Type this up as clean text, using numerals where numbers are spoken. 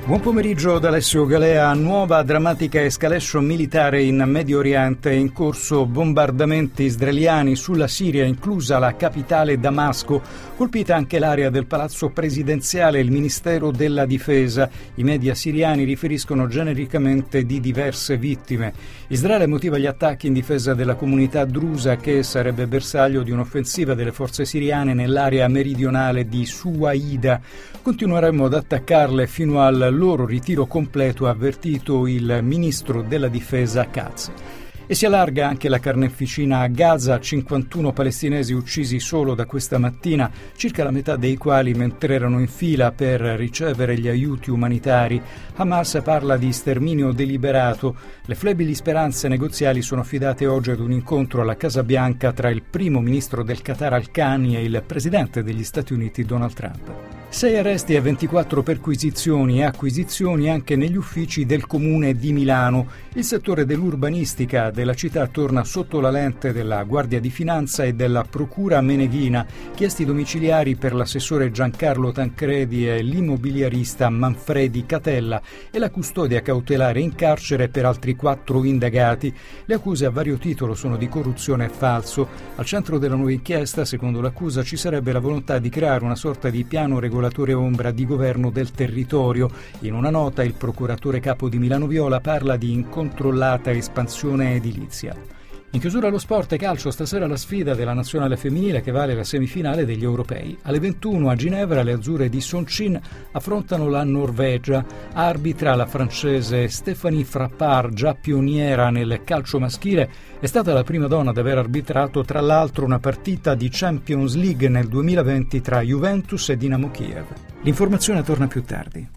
Buon pomeriggio da Alessio Galea. Nuova drammatica escalation militare in Medio Oriente. In corso bombardamenti israeliani sulla Siria, inclusa la capitale Damasco. Colpita anche l'area del palazzo presidenziale e il Ministero della Difesa. I media siriani riferiscono genericamente di diverse vittime. Israele motiva gli attacchi in difesa della comunità drusa, che sarebbe bersaglio di un'offensiva delle forze siriane nell'area meridionale di Suwaida. Continueremo ad attaccarle fino al loro ritiro completo, ha avvertito il ministro della difesa Katz. E si allarga anche la carneficina a Gaza, 51 palestinesi uccisi solo da questa mattina, circa la metà dei quali mentre erano in fila per ricevere gli aiuti umanitari. Hamas parla di sterminio deliberato. Le flebili speranze negoziali sono affidate oggi ad un incontro alla Casa Bianca tra il primo ministro del Qatar Al-Thani e il presidente degli Stati Uniti Donald Trump. 6 arresti e 24 perquisizioni e acquisizioni anche negli uffici del Comune di Milano. Il settore dell'urbanistica della città torna sotto la lente della Guardia di Finanza e della Procura Meneghina. Chiesti domiciliari per l'assessore Giancarlo Tancredi e l'immobiliarista Manfredi Catella e la custodia cautelare in carcere per altri 4 indagati. Le accuse a vario titolo sono di corruzione e falso. Al centro della nuova inchiesta, secondo l'accusa, ci sarebbe la volontà di creare una sorta di piano regolatore ombra di governo del territorio. In una nota il procuratore capo di Milano Viola parla di incontrollata espansione edilizia. In chiusura allo sport e calcio, stasera la sfida della nazionale femminile che vale la semifinale degli europei. Alle 21 a Ginevra le azzurre di Soncin affrontano la Norvegia. Arbitra la francese Stéphanie Frappart, già pioniera nel calcio maschile, è stata la prima donna ad aver arbitrato tra l'altro una partita di Champions League nel 2020 tra Juventus e Dinamo Kiev. L'informazione torna più tardi.